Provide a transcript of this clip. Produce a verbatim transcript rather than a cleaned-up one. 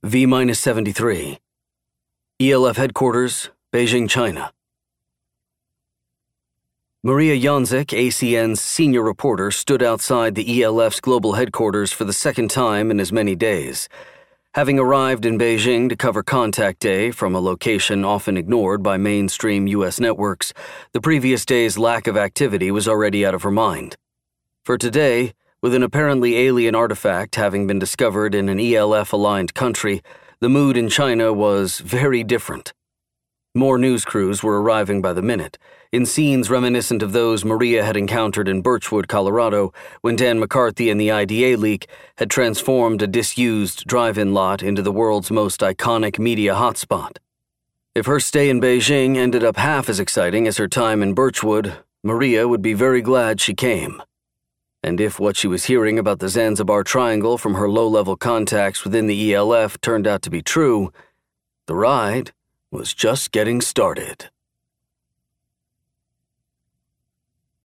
V seventy-three. E L F Headquarters, Beijing, China. Maria Janzik, A C N's senior reporter, stood outside the E L F's global headquarters for the second time in as many days. Having arrived in Beijing to cover Contact Day from a location often ignored by mainstream U S networks, the previous day's lack of activity was already out of her mind. For today, with an apparently alien artifact having been discovered in an E L F-aligned country, the mood in China was very different. More news crews were arriving by the minute, in scenes reminiscent of those Maria had encountered in Birchwood, Colorado, when Dan McCarthy and the I D A leak had transformed a disused drive-in lot into the world's most iconic media hotspot. If her stay in Beijing ended up half as exciting as her time in Birchwood, Maria would be very glad she came. And if what she was hearing about the Zanzibar Triangle from her low-level contacts within the E L F turned out to be true, the ride was just getting started.